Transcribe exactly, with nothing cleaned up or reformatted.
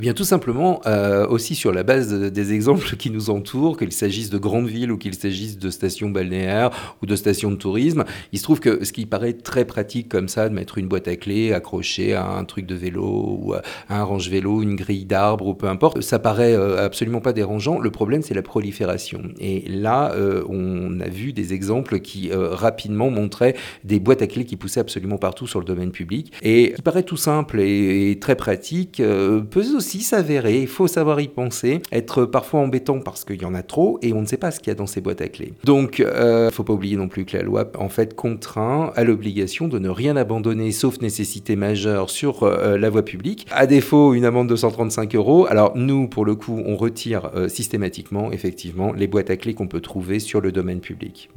Eh bien tout simplement, heu, aussi sur la base de des exemples qui nous entourent, qu'il s'agisse de grandes villes ou qu'il s'agisse de stations balnéaires ou de stations de tourisme. Il se trouve que ce qui paraît très pratique comme ça, de mettre une boîte à clés accrochée à un truc de vélo ou à un range-vélo, une grille d'arbres ou peu importe, ça paraît, heu, absolument pas dérangeant. Le problème, c'est la prolifération et là, heu, on a vu des exemples qui, heu, rapidement montraient des boîtes à clés qui poussaient absolument partout sur le domaine public et ce qui paraît tout simple et et très pratique, heu, peut aussi s'avérer, il faut savoir y penser, être parfois embêtant parce qu'il y en a trop et on ne sait pas ce qu'il y a dans ces boîtes à clés. Donc, heu, faut pas oublier non plus que la loi, en fait, contraint à l'obligation de ne rien abandonner sauf nécessité majeure sur, heu, la voie publique. À défaut, une amende de cent trente-cinq euros. Alors nous, pour le coup, on retire, heu, systématiquement, effectivement, les boîtes à clés qu'on peut trouver sur le domaine public.